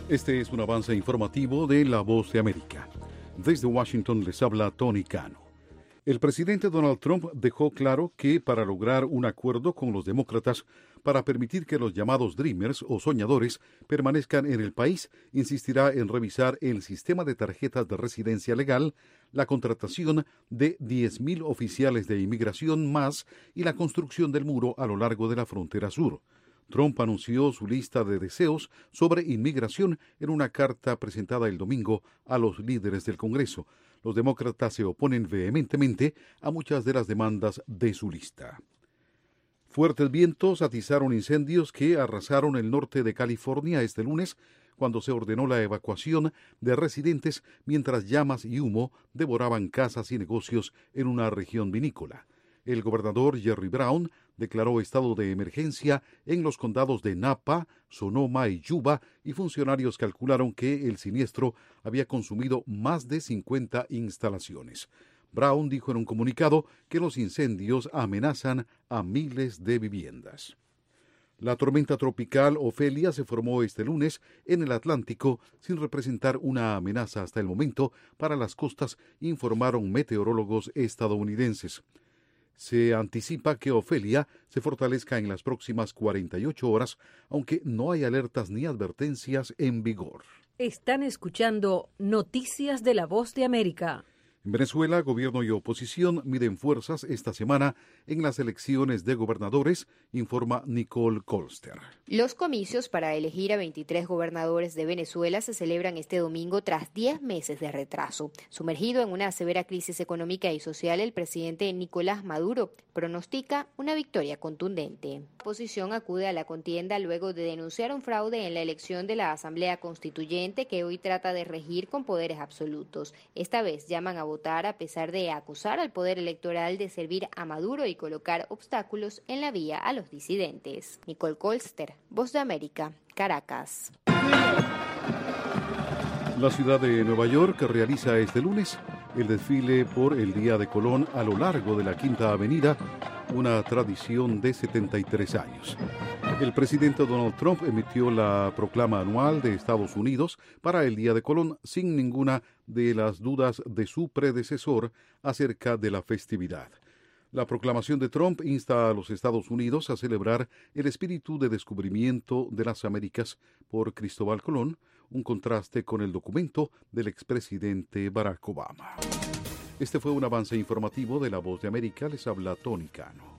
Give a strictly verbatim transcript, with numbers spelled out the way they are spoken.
Este es un avance informativo de La Voz de América. Desde Washington les habla Tony Cano. El presidente Donald Trump dejó claro que para lograr un acuerdo con los demócratas para permitir que los llamados Dreamers o soñadores permanezcan en el país, insistirá en revisar el sistema de tarjetas de residencia legal, la contratación de diez mil oficiales de inmigración más y la construcción del muro a lo largo de la frontera sur. Trump anunció su lista de deseos sobre inmigración en una carta presentada el domingo a los líderes del Congreso. Los demócratas se oponen vehementemente a muchas de las demandas de su lista. Fuertes vientos atizaron incendios que arrasaron el norte de California este lunes, cuando se ordenó la evacuación de residentes mientras llamas y humo devoraban casas y negocios en una región vinícola. El gobernador Jerry Brown declaró estado de emergencia en los condados de Napa, Sonoma y Yuba, y funcionarios calcularon que el siniestro había consumido más de cincuenta instalaciones. Brown dijo en un comunicado que los incendios amenazan a miles de viviendas. La tormenta tropical Ofelia se formó este lunes en el Atlántico sin representar una amenaza hasta el momento para las costas, informaron meteorólogos estadounidenses. Se anticipa que Ofelia se fortalezca en las próximas cuarenta y ocho horas, aunque no hay alertas ni advertencias en vigor. Están escuchando Noticias de la Voz de América. En Venezuela, gobierno y oposición miden fuerzas esta semana en las elecciones de gobernadores, informa Nicole Colster. Los comicios para elegir a veintitrés gobernadores de Venezuela se celebran este domingo tras diez meses de retraso. Sumergido en una severa crisis económica y social, el presidente Nicolás Maduro pronostica una victoria contundente. La oposición acude a la contienda luego de denunciar un fraude en la elección de la Asamblea Constituyente que hoy trata de regir con poderes absolutos. Esta vez llaman a votar a pesar de acusar al poder electoral de servir a Maduro y colocar obstáculos en la vía a los disidentes. Nicole Colster, Voz de América, Caracas. La ciudad de Nueva York realiza este lunes el desfile por el Día de Colón a lo largo de la Quinta Avenida, una tradición de setenta y tres años. El presidente Donald Trump emitió la proclama anual de Estados Unidos para el Día de Colón sin ninguna de las dudas de su predecesor acerca de la festividad. La proclamación de Trump insta a los Estados Unidos a celebrar el espíritu de descubrimiento de las Américas por Cristóbal Colón, un contraste con el documento del expresidente Barack Obama. Este fue un avance informativo de La Voz de América. Les habla Tony Cano.